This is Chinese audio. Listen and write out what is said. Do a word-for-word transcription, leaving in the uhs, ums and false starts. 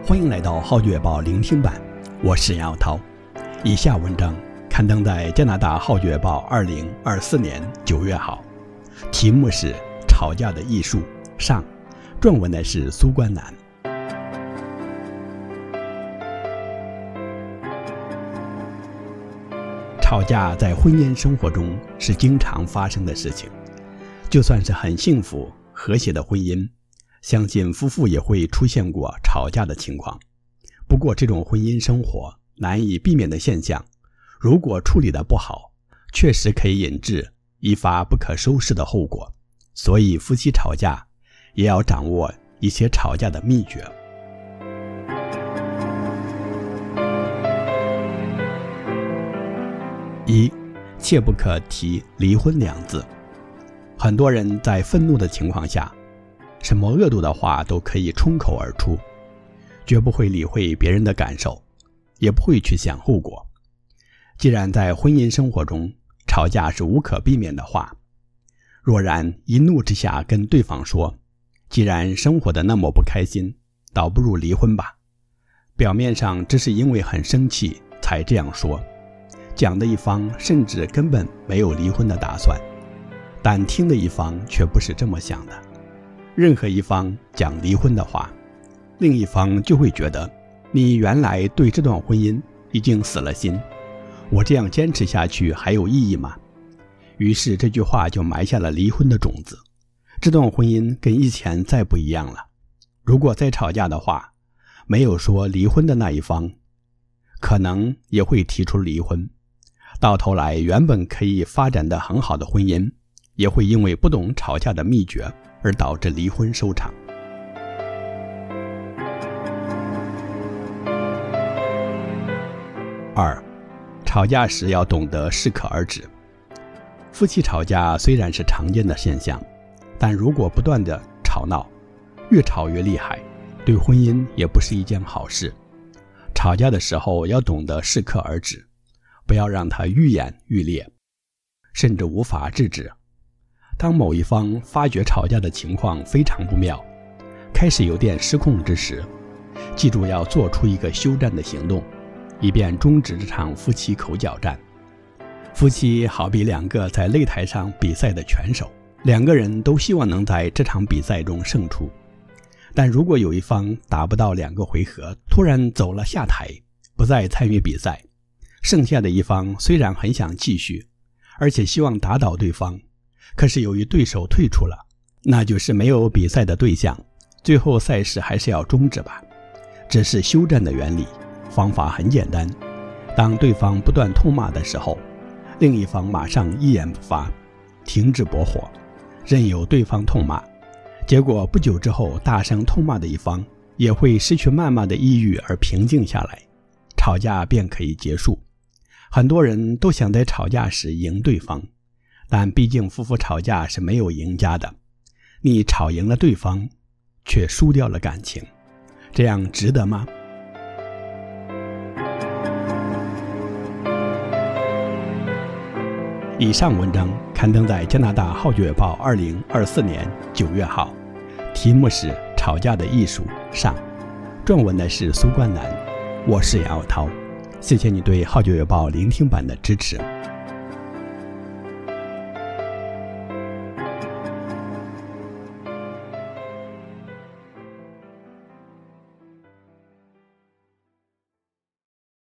欢迎来到浩月报聆听版，我是杨耀涛。以下文章刊登在加拿大浩月报二零二四年九月号，题目是《吵架的艺术》上，撰文的是苏冠南。吵架在婚姻生活中是经常发生的事情，就算是很幸福和谐的婚姻，相信夫妇也会出现过吵架的情况。不过这种婚姻生活难以避免的现象，如果处理得不好，确实可以引致一发不可收拾的后果。所以夫妻吵架也要掌握一些吵架的秘诀。一，切不可提离婚两字。很多人在愤怒的情况下，什么恶毒的话都可以冲口而出，绝不会理会别人的感受，也不会去想后果。既然在婚姻生活中吵架是无可避免的话，若然一怒之下跟对方说，既然生活的那么不开心，倒不如离婚吧，表面上只是因为很生气才这样说，讲的一方甚至根本没有离婚的打算，但听的一方却不是这么想的。任何一方讲离婚的话，另一方就会觉得你原来对这段婚姻已经死了心，我这样坚持下去还有意义吗？于是这句话就埋下了离婚的种子，这段婚姻跟以前再不一样了。如果再吵架的话，没有说离婚的那一方可能也会提出离婚，到头来原本可以发展得很好的婚姻，也会因为不懂吵架的秘诀而导致离婚收场。二，吵架时要懂得适可而止。夫妻吵架虽然是常见的现象，但如果不断的吵闹，越吵越厉害，对婚姻也不是一件好事。吵架的时候要懂得适可而止，不要让它愈演愈烈，甚至无法制止。当某一方发觉吵架的情况非常不妙，开始有点失控之时，记住要做出一个休战的行动，以便终止这场夫妻口角战。夫妻好比两个在擂台上比赛的拳手，两个人都希望能在这场比赛中胜出。但如果有一方打不到两个回合，突然走了下台，不再参与比赛，剩下的一方虽然很想继续，而且希望打倒对方，可是由于对手退出了，那就是没有比赛的对象，最后赛事还是要终止吧。这是休战的原理，方法很简单。当对方不断痛骂的时候，另一方马上一言不发，停止搏火，任由对方痛骂。结果不久之后，大声痛骂的一方也会失去谩骂的意欲而平静下来，吵架便可以结束。很多人都想在吵架时赢对方，但毕竟夫妇吵架是没有赢家的，你吵赢了对方，却输掉了感情，这样值得吗？以上文章刊登在加拿大浩月报二零二四年九月号，题目是《吵架的艺术》上，撰文的是苏冠南。我是杨耀涛，谢谢你对浩月报聆听版的支持。